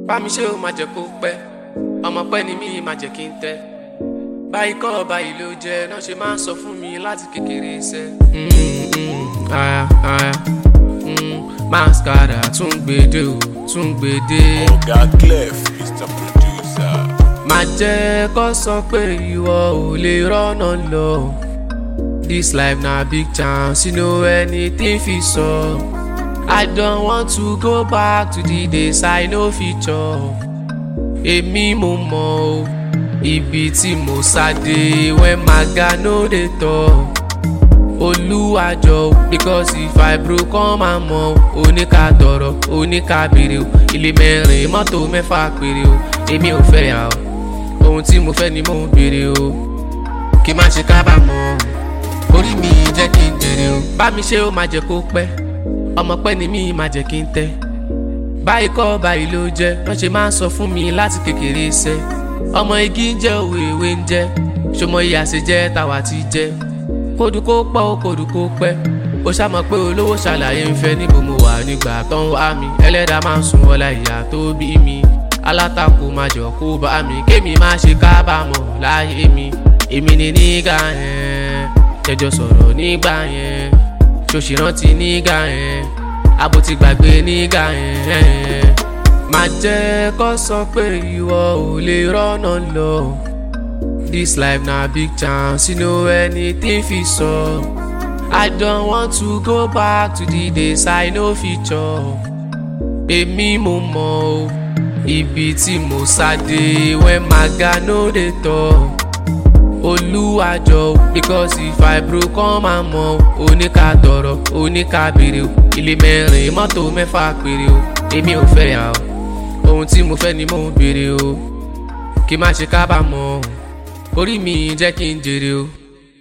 bá mi ṣe ó máa jẹ́ kó pẹ́ ọmọ pẹ́ ni mí máa jẹ́ kí n tẹ́ báyìí kọ́ báyìí ló jẹ́ náà ṣe máa ń sọ fún mi láti kékeré iṣẹ́. Mascara tún gbèdé o tún gbèdé. Ọ̀gá Clef Mr. Producer. Má jẹ́ kó sọ pé ìwọ ò lè rọ́nà lọ. This life na big chance, you know anything fit sup. I don't want to go back to the days I no fit chop. Èmi mo mọ̀ o, ibi tí mo sáde when maga no dey talk. Olúwàjọ because if I broke on my mom, oníkà tọrọ, oníkà béèrè o. Ilé mẹ́rin mọ́tò mẹ́fà péré o, èmi ò fẹ́ yà o. Ohun tí mo fẹ́ ni mò ń béèrè o, kí má ṣe kábàámọ̀ orí mi jẹ́ kí n jèrè o. Bá mi ṣe ó máa jẹ́ kó pẹ́ ọmọ pẹ́ ni mí máa jẹ́ kí n tẹ́ báyìí kọ́ báyìí ló jẹ́ wọ́n ṣe máa ń sọ fún mi láti kékeré iṣẹ́. Ọmọ igi ń jẹ́ òwe ìwé ń jẹ́ ṣọmọ ìyá ṣe jẹ́ tàwa ti jẹ́ kódù kó pọ̀ ó kódù kó pẹ́ ó ṣàmọ̀ pé olówó ṣàlàyé ń fẹ́ níbo mo wà nígbà tó ń wá mi ẹlẹ́dàá máa ń sun ọlá ìyá tó bí mi alátakò máa jọ kó bá mi kémi má ṣe kábàámọ̀ láyé mi èmi ni nígà yẹn jẹjọ sọ̀rọ̀ nígbà yẹn ṣòṣì rántí nígà yẹn abo ti gbàgbé nígà yẹn. Má jẹ́ kó sọ pé ìwọ ò lè rọ́nà lọ. This life na big chance, you know anything fit sup. I don't want to go back to the days I no fit chop. Èmi mo mọ̀ o, ibi tí mo sáde when maga no dey talk. Olúwàjọ because if I broke on my mom, oníkà tọrọ, oníkà béèrè o. Ilé mẹ́rin mọ́tò mẹ́fà péré o, èmi ò fẹ́ yà o. Ohun tí mo fẹ́ ni mò ń béèrè o, kí má ṣe kábàámọ̀ orí mi jẹ́ kí n jèrè o.